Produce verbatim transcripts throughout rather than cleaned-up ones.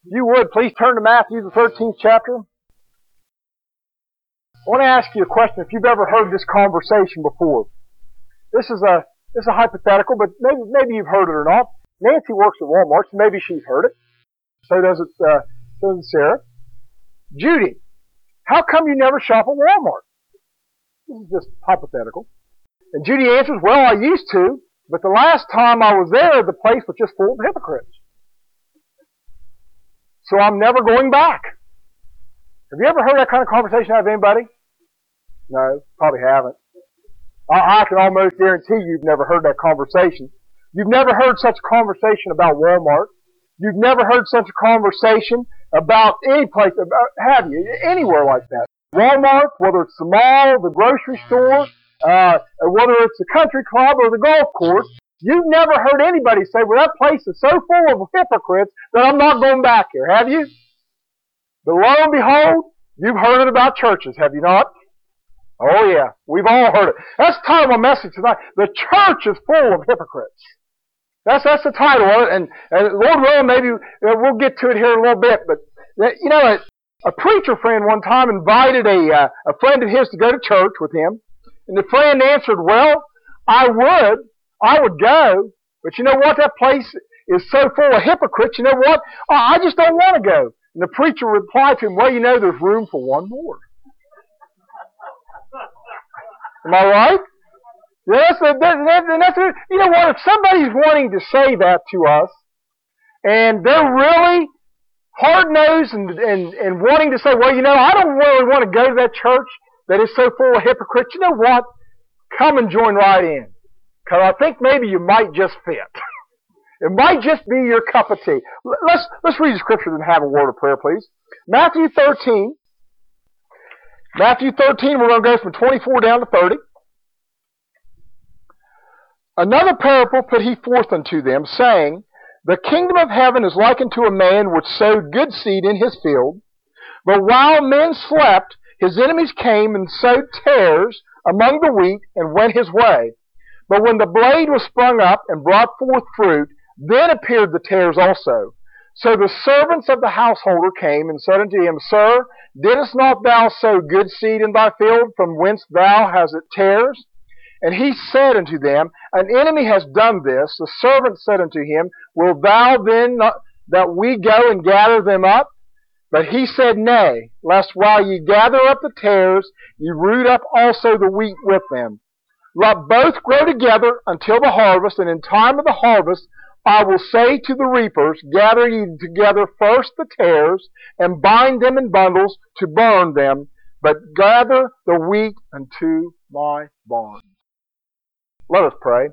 If you would, please turn to Matthew, the thirteenth chapter. I want to ask you a question if you've ever heard this conversation before. This is a this is a hypothetical, but maybe maybe you've heard it or not. Nancy works at Walmart, so maybe she's heard it. So does it, uh, so does Sarah. Judy, how come you never shop at Walmart? This is just hypothetical. And Judy answers, well, I used to, but the last time I was there, the place was just full of hypocrites. So I'm never going back. Have you ever heard that kind of conversation out of anybody? No, probably haven't. I, I can almost guarantee you've never heard that conversation. You've never heard such a conversation about Walmart. You've never heard such a conversation about any place, about, have you, anywhere like that. Walmart, whether it's the mall, the grocery store, uh, whether it's the country club or the golf course, you've never heard anybody say, well, that place is so full of hypocrites that I'm not going back here, have you? But lo and behold, you've heard it about churches, have you not? Oh yeah, we've all heard it. That's the title of my message tonight. The church is full of hypocrites. That's that's the title of it, and, and Lord willing, maybe we'll get to it here in a little bit. But you know, a, a preacher friend one time invited a uh, a friend of his to go to church with him, and the friend answered, "Well, I would, I would go, but you know what? That place is so full of hypocrites. You know what? I just don't want to go." And the preacher replied to him, "Well, you know, there's room for one more." Am I right? Yes, that, that, that's, you know what, if somebody's wanting to say that to us, and they're really hard-nosed and, and, and wanting to say, well, you know, I don't really want to go to that church that is so full of hypocrites, you know what? Come and join right in. Because I think maybe you might just fit. It might just be your cup of tea. Let's, let's read the scripture and have a word of prayer, please. Matthew thirteen. Matthew thirteen, we're going to go from twenty-four down to thirty. Another parable put he forth unto them, saying, The kingdom of heaven is like unto a man which sowed good seed in his field. But while men slept, his enemies came and sowed tares among the wheat, and went his way. But when the blade was sprung up and brought forth fruit, then appeared the tares also. So the servants of the householder came and said unto him, Sir, didst not thou sow good seed in thy field, from whence thou hast it tares? And he said unto them, An enemy has done this. The servant said unto him, Wilt thou then not, that we go and gather them up? But he said, Nay, lest while ye gather up the tares, ye root up also the wheat with them. Let both grow together until the harvest, and in time of the harvest I will say to the reapers, Gather ye together first the tares, and bind them in bundles to burn them, but gather the wheat unto my barn. Let us pray.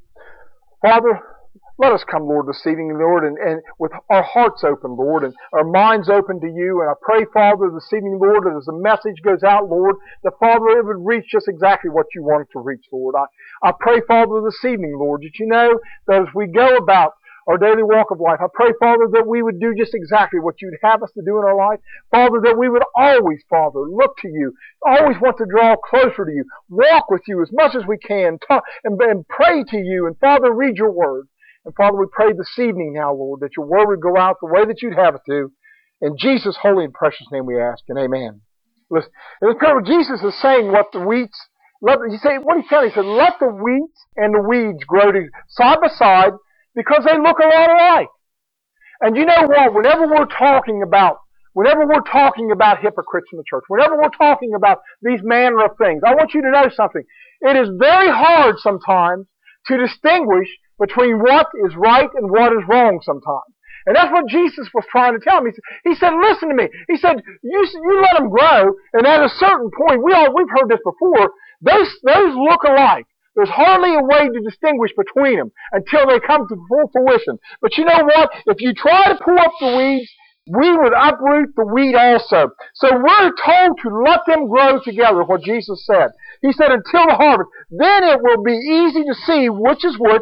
Father, let us come, Lord, this evening, Lord, and, and with our hearts open, Lord, and our minds open to you. And I pray, Father, this evening, Lord, that as the message goes out, Lord, that, Father, it would reach just exactly what you want it to reach, Lord. I, I pray, Father, this evening, Lord, that you know that as we go about our daily walk of life, I pray, Father, that we would do just exactly what you'd have us to do in our life. Father, that we would always, Father, look to you, always want to draw closer to you, walk with you as much as we can, talk, and, and pray to you, and, Father, read your word. And, Father, we pray this evening now, Lord, that your word would go out the way that you'd have it to. In Jesus' holy and precious name we ask, and amen. Listen, in this parable, Jesus is saying what the wheats, let, he say, what he's telling, he said, let the wheat and the weeds grow to, side by side, because they look a lot alike. And you know what? Whenever we're talking about, whenever we're talking about hypocrites in the church, whenever we're talking about these manner of things, I want you to know something. It is very hard sometimes to distinguish between what is right and what is wrong sometimes. And that's what Jesus was trying to tell me. He said, listen to me. He said, you, you let them grow, and at a certain point, we all, we've heard this before, those, those look alike. There's hardly a way to distinguish between them until they come to full fruition. But you know what? If you try to pull up the weeds, we would uproot the wheat also. So we're told to let them grow together, what Jesus said. He said, until the harvest. Then it will be easy to see which is which,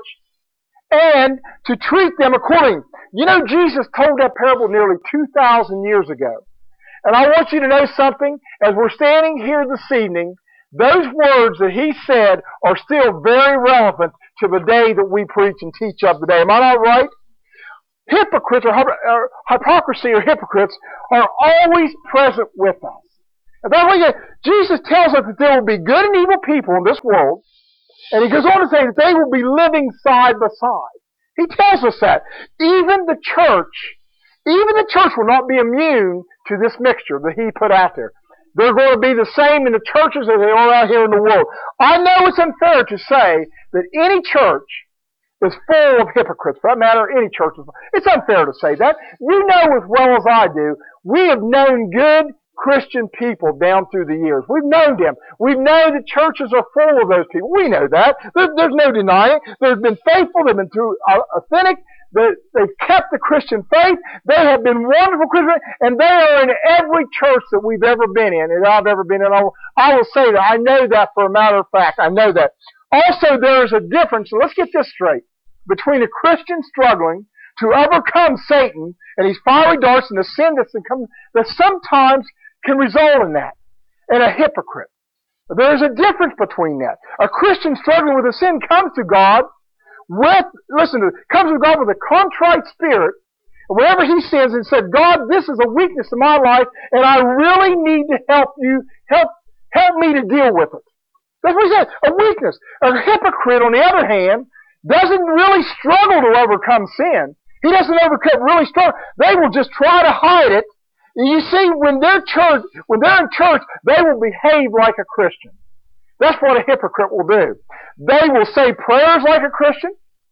and to treat them according. You know, Jesus told that parable nearly two thousand years ago. And I want you to know something. As we're standing here this evening, those words that he said are still very relevant to the day that we preach and teach of today. Am I not right? hypocrites or, or hypocrisy or hypocrites are always present with us. And that's why Jesus tells us that there will be good and evil people in this world, and he goes on to say that they will be living side by side. He tells us that. Even the church, even the church will not be immune to this mixture that he put out there. They're going to be the same in the churches as they are out here in the world. I know it's unfair to say that any church is full of hypocrites. For that matter, any church is full. It's unfair to say that. You know as well as I do, we have known good Christian people down through the years. We've known them. We know that churches are full of those people. We know that. There, there's no denying it. They've been faithful. They've been through, uh, authentic. They, they've kept the Christian faith. They have been wonderful Christians, and they are in every church that we've ever been in, and I've ever been in. I will, I will say that. I know that for a matter of fact. I know that. Also, there is a difference, and let's get this straight, between a Christian struggling to overcome Satan and his fiery darts and the sin that's come, that sometimes can result in that, and a hypocrite. There is a difference between that. A Christian struggling with a sin comes to God with, listen to it, comes to God with a contrite spirit, and whenever he sins and said, God, this is a weakness in my life, and I really need to help you, help, help me to deal with it. That's what he said, a weakness. A hypocrite, on the other hand, doesn't really struggle to overcome sin. He doesn't overcome really struggle. They will just try to hide it. And you see, when they're church, when they're in church, they will behave like a Christian. That's what a hypocrite will do. They will say prayers like a Christian.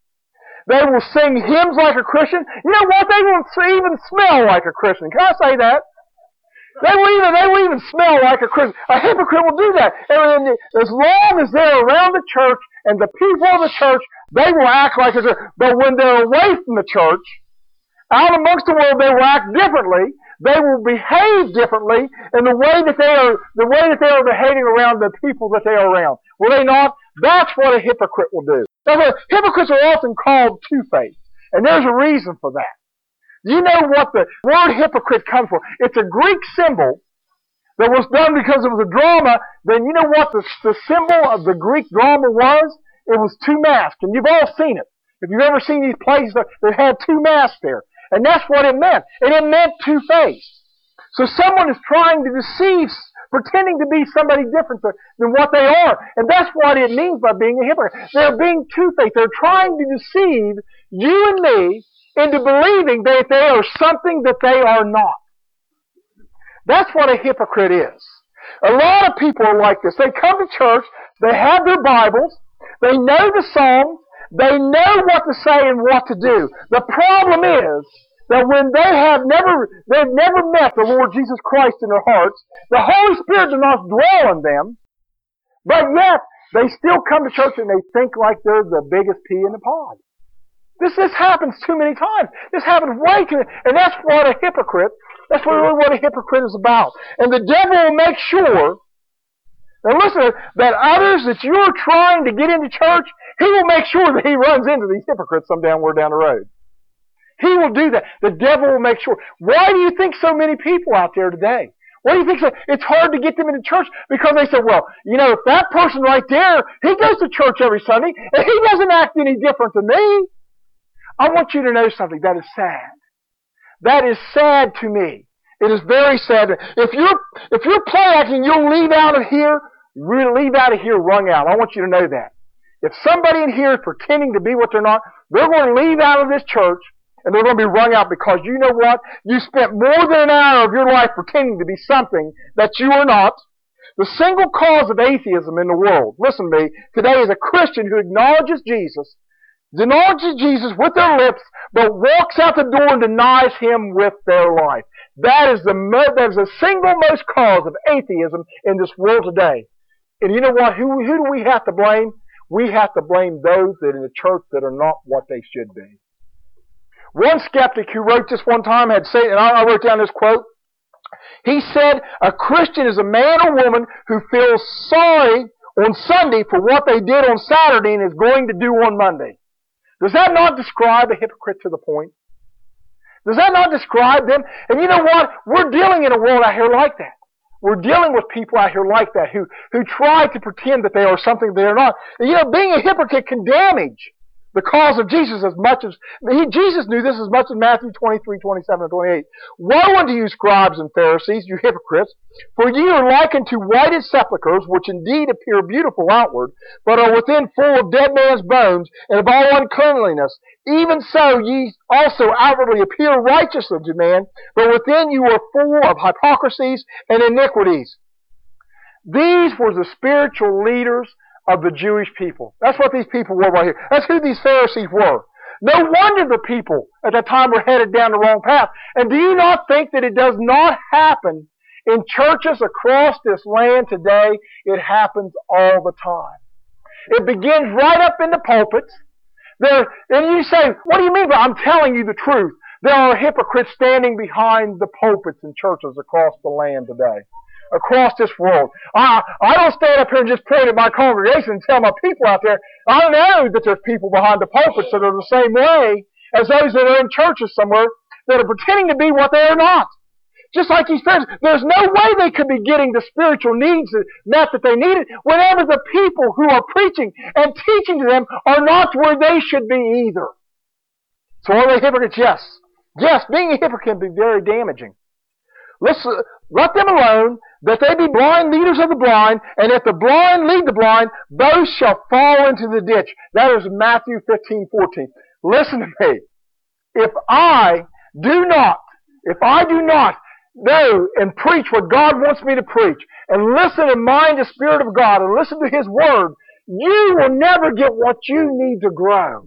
They will sing hymns like a Christian. You know what? They will even smell like a Christian. Can I say that? They will even, they will even smell like a Christian. A hypocrite will do that. And as long as they're around the church and the people of the church, they will act like a Christian. But when they're away from the church, out amongst the world, they will act differently. They will behave differently in the way that they are, the way that they are behaving around the people that they are around. Will they not? That's what a hypocrite will do. Now, hypocrites are often called two-faced, and there's a reason for that. You know what the word hypocrite comes from? It's a Greek symbol that was done because it was a drama. Then you know what the, the symbol of the Greek drama was? It was two masks, and you've all seen it. If you've ever seen these plays that, that had two masks there. And that's what it meant. And it meant two-faced. So someone is trying to deceive, pretending to be somebody different than what they are. And that's what it means by being a hypocrite. They're being two-faced. They're trying to deceive you and me into believing that they are something that they are not. That's what a hypocrite is. A lot of people are like this. They come to church, they have their Bibles, they know the Psalms, they know what to say and what to do. The problem is that when they have never, they've never met the Lord Jesus Christ in their hearts, the Holy Spirit does not dwell in them, but yet they still come to church and they think like they're the biggest pea in the pod. This, this happens too many times. This happens way too many, and that's what a hypocrite, that's really what a hypocrite is about. And the devil will make sure, now listen, that others that you're trying to get into church, he will make sure that he runs into these hypocrites some downward down the road. He will do that. The devil will make sure. Why do you think so many people out there today? Why do you think so? It's hard to get them into church because they say, well, you know, if that person right there, he goes to church every Sunday and he doesn't act any different than me. I want you to know something. That is sad. That is sad to me. It is very sad. If you're, if you're play acting, you'll leave out of here, leave out of here wrung out. I want you to know that. If somebody in here is pretending to be what they're not, they're going to leave out of this church and they're going to be wrung out because you know what? You spent more than an hour of your life pretending to be something that you are not. The single cause of atheism in the world, listen to me, today is a Christian who acknowledges Jesus, acknowledges Jesus with their lips, but walks out the door and denies Him with their life. That is the, that is the single most cause of atheism in this world today. And you know what? Who, who do we have to blame? We have to blame those that in the church that are not what they should be. One skeptic who wrote this one time had said, and I wrote down this quote, he said, a Christian is a man or woman who feels sorry on Sunday for what they did on Saturday and is going to do on Monday. Does that not describe a hypocrite to the point? Does that not describe them? And you know what? We're dealing in a world out here like that. We're dealing with people out here like that who, who try to pretend that they are something they are not. And you know, being a hypocrite can damage the cause of Jesus as much as, he, Jesus knew this as much as Matthew twenty-three, twenty-seven, and twenty-eight. Woe unto you, scribes and Pharisees, you hypocrites, for ye are likened to whited sepulchres, which indeed appear beautiful outward, but are within full of dead men's bones, and of all uncleanliness. Even so ye also outwardly appear righteous unto man, but within you are full of hypocrisies and iniquities. These were the spiritual leaders of the Jewish people. That's what these people were right here. That's who these Pharisees were. No wonder the people at that time were headed down the wrong path. And do you not think that it does not happen in churches across this land today? It happens all the time. It begins right up in the pulpits. There, and you say, what do you mean by I'm telling you the truth? There are hypocrites standing behind the pulpits in churches across the land today. Across this world. I, I don't stand up here and just point at my congregation and tell my people out there, I know that there's people behind the pulpits that are the same way as those that are in churches somewhere that are pretending to be what they are not. Just like these Pharisees, there's no way they could be getting the spiritual needs met that they needed whenever the people who are preaching and teaching to them are not where they should be either. So are they hypocrites? Yes. Yes, being a hypocrite can be very damaging. Let's uh, let them alone, that they be blind leaders of the blind, and if the blind lead the blind, those shall fall into the ditch. That is Matthew fifteen, fourteen. Listen to me. If I do not, if I do not know and preach what God wants me to preach, and listen and mind the Spirit of God, and listen to His Word, you will never get what you need to grow.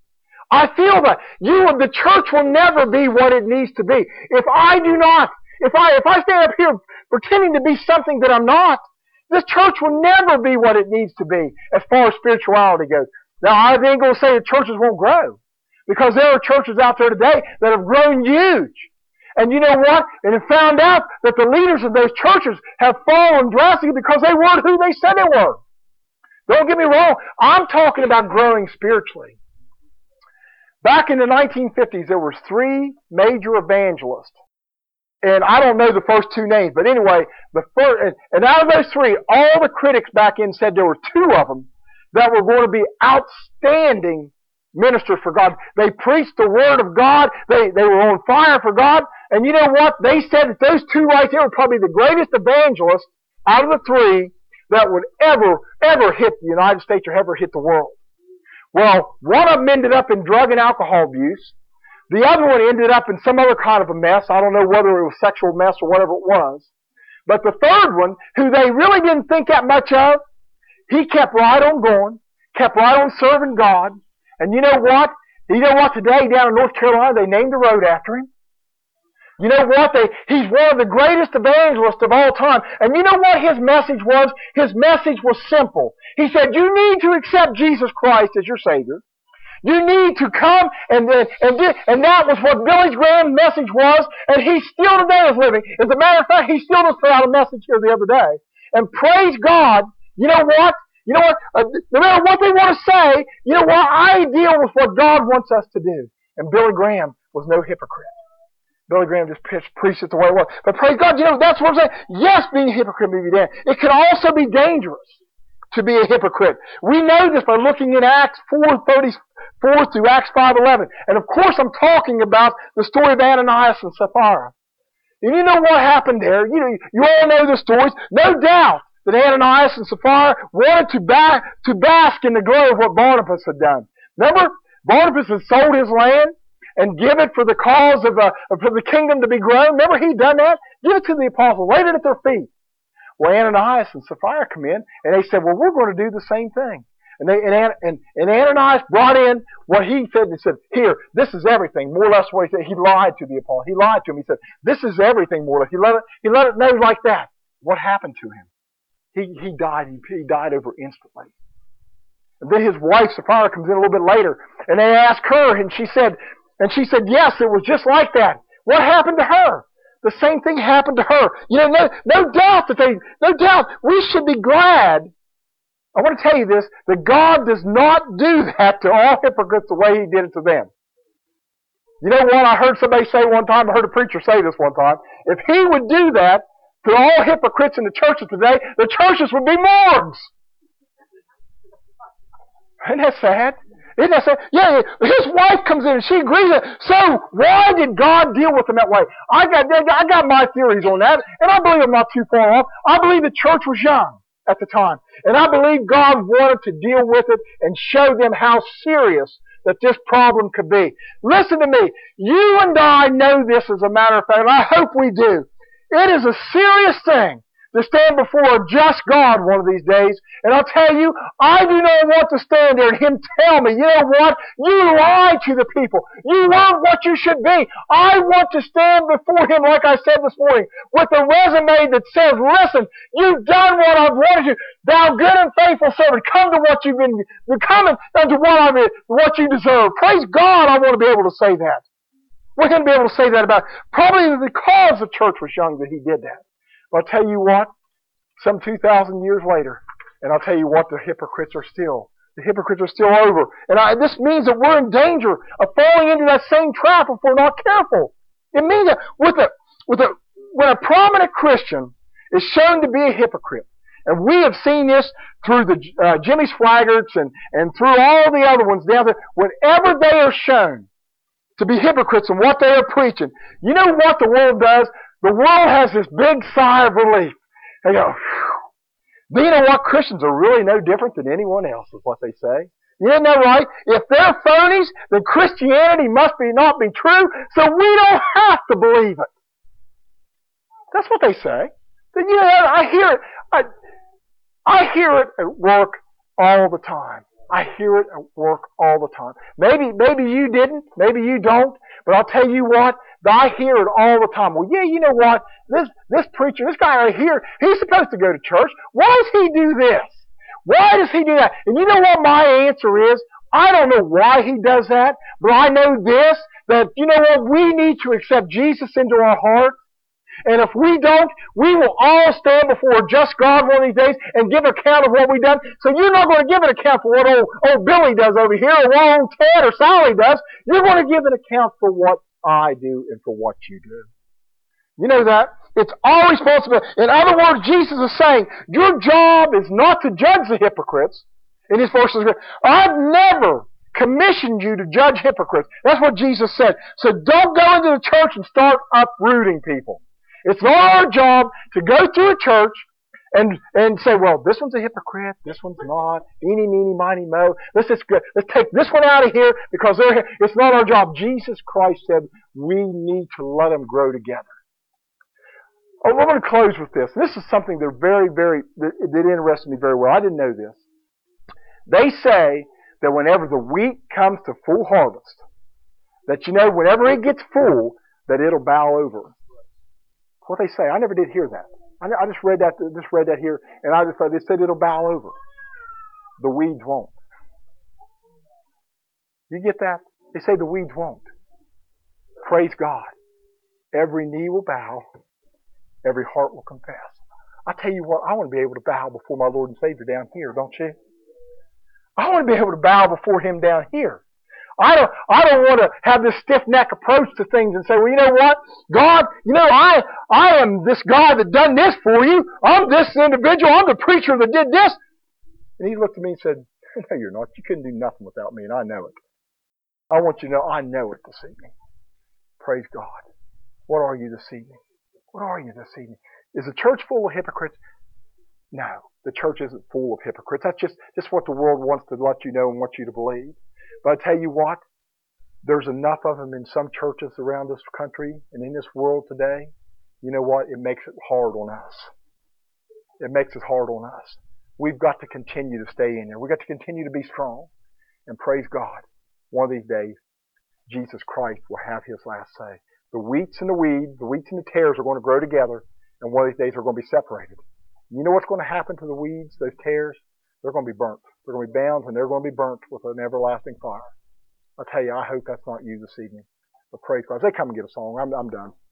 I feel that. You, the church will never be what it needs to be. If I do not If I if I stand up here pretending to be something that I'm not, this church will never be what it needs to be as far as spirituality goes. Now, I ain't going to say that churches won't grow, because there are churches out there today that have grown huge. And you know what? And have found out that the leaders of those churches have fallen drastically because they weren't who they said they were. Don't get me wrong. I'm talking about growing spiritually. Back in the nineteen fifties, there were three major evangelists. And I don't know the first two names, but anyway, the first, and out of those three, all the critics back in said there were two of them that were going to be outstanding ministers for God. They preached the Word of God. They, they were on fire for God. And you know what? They said that those two right there were probably the greatest evangelists out of the three that would ever, ever hit the United States or ever hit the world. Well, one of them ended up in drug and alcohol abuse. The other one ended up in some other kind of a mess. I don't know whether it was sexual mess or whatever it was. But the third one, who they really didn't think that much of, he kept right on going, kept right on serving God. And you know what? You know what? Today down in North Carolina, they named the road after him. You know what? They, he's one of the greatest evangelists of all time. And you know what his message was? His message was simple. He said, you need to accept Jesus Christ as your Savior. You need to come, and and and, and that was what Billy Graham's message was, and he still today is living. As a matter of fact, he still just put out a message here the other day. And praise God, you know what? You know what? Uh, no matter what they want to say, you know what? I deal with what God wants us to do. And Billy Graham was no hypocrite. Billy Graham just preached it the way it was. But praise God, you know, that's what I'm saying. Yes, being a hypocrite may be dangerous. It can also be dangerous to be a hypocrite. We know this by looking in Acts four thirty-four through Acts five eleven. And of course I'm talking about the story of Ananias and Sapphira. And you know what happened there? You know, you all know the stories. No doubt that Ananias and Sapphira wanted to, ba- to bask in the glory of what Barnabas had done. Remember, Barnabas had sold his land and give it for the cause of the, for the kingdom to be grown. Remember, he'd done that? Give it to the apostles. Laid it at their feet. Well, Ananias and Sapphira come in, and they said, well, we're going to do the same thing. And, they, and, and, and Ananias brought in what he said. He said, here, this is everything. More or less what he said. He lied to the apostle. He lied to him. He said, this is everything, more or less. He let it, he let it know like that. What happened to him? He, he died. He, he died over instantly. And then his wife, Sapphira, comes in a little bit later, and they ask her, and she said, and she said, yes, it was just like that. What happened to her? The same thing happened to her. You know, no, no doubt that they, no doubt, we should be glad. I want to tell you this, that God does not do that to all hypocrites the way He did it to them. You know what? I heard somebody say one time, I heard a preacher say this one time, if He would do that to all hypocrites in the churches today, the churches would be morgues. Isn't that sad? Isn't that sad? Yeah, his wife comes in and she agrees with it. So why did God deal with him that way? I got, I got my theories on that, and I believe I'm not too far off. I believe the church was young at the time. And I believe God wanted to deal with it and show them how serious that this problem could be. Listen to me. You and I know this as a matter of fact, and I hope we do. It is a serious thing to stand before a just God one of these days. And I'll tell you, I do not want to stand there and Him tell me, you know what? You lied to the people. You weren't what you should be. I want to stand before Him, like I said this morning, with a resume that says, listen, you've done what I've wanted you. Thou good and faithful servant, come to what you've been, coming unto what I've been, what you deserve. Praise God, I want to be able to say that. We can be able to say that about, probably because the church was young that He did that. But I'll tell you what, some two thousand years later, and I'll tell you what, the hypocrites are still, the hypocrites are still over. And I, this means that we're in danger of falling into that same trap if we're not careful. It means that with a, with a, when a prominent Christian is shown to be a hypocrite, and we have seen this through the uh, Jimmy Swaggarts and, and through all the other ones down there, whenever they are shown to be hypocrites in what they are preaching, you know what the world does? The world has this big sigh of relief. They go, phew. Do you know what? Christians are really no different than anyone else, is what they say. Isn't that right? If they're phonies, then Christianity must be not be true, so we don't have to believe it. That's what they say. But, you know, I hear it. I, I hear it at work all the time. I hear it at work all the time. Maybe, maybe you didn't. Maybe you don't. But I'll tell you what. I hear it all the time. Well, yeah, you know what? This, this preacher, this guy right here, he's supposed to go to church. Why does he do this? Why does he do that? And you know what my answer is? I don't know why he does that, but I know this, that, you know what? We need to accept Jesus into our heart. And if we don't, we will all stand before a just God one of these days and give account of what we've done. So you're not going to give an account for what old, old Billy does over here, or what old Ted or Sally does. You're going to give an account for what I do and for what you do. You know that? It's our responsibility. In other words, Jesus is saying, your job is not to judge the hypocrites. In his verses, I've never commissioned you to judge hypocrites. That's what Jesus said. So don't go into the church and start uprooting people. It's not our job to go to a church and and say, well, this one's a hypocrite, this one's not, eeny, meeny, miny, mo. Let's just go, let's take this one out of here because they're, it's not our job. Jesus Christ said we need to let them grow together. Oh, we're going to close with this. This is something that very, very that, that interested me very well. I didn't know this. They say that whenever the wheat comes to full harvest, that you know, whenever it gets full, that it'll bow over. What they say. I never did hear that. I just read that. Just read that here, and I just thought they said it'll bow over. The weeds won't. You get that? They say the weeds won't. Praise God. Every knee will bow. Every heart will confess. I tell you what, I want to be able to bow before my Lord and Savior down here, don't you? I want to be able to bow before Him down here. I don't, I don't want to have this stiff-neck approach to things and say, well, you know what? God, you know, I, I am this God that done this for you. I'm this individual. I'm the preacher that did this. And He looked at me and said, no, you're not. You couldn't do nothing without me, and I know it. I want you to know I know it this evening. Praise God. What are you this evening? What are you this evening? Is the church full of hypocrites? No, the church isn't full of hypocrites. That's just, just what the world wants to let you know and want you to believe. But I tell you what, there's enough of them in some churches around this country and in this world today. You know what? It makes it hard on us. It makes it hard on us. We've got to continue to stay in there. We've got to continue to be strong. And praise God, one of these days, Jesus Christ will have His last say. The wheats and the weeds, the wheats and the tares are going to grow together, and one of these days they're going to be separated. You know what's going to happen to the weeds, those tares? They're going to be burnt. They're going to be bound, and they're going to be burnt with an everlasting fire. I tell you, I hope that's not you this evening. But praise God. They come and get a song. I'm, I'm done.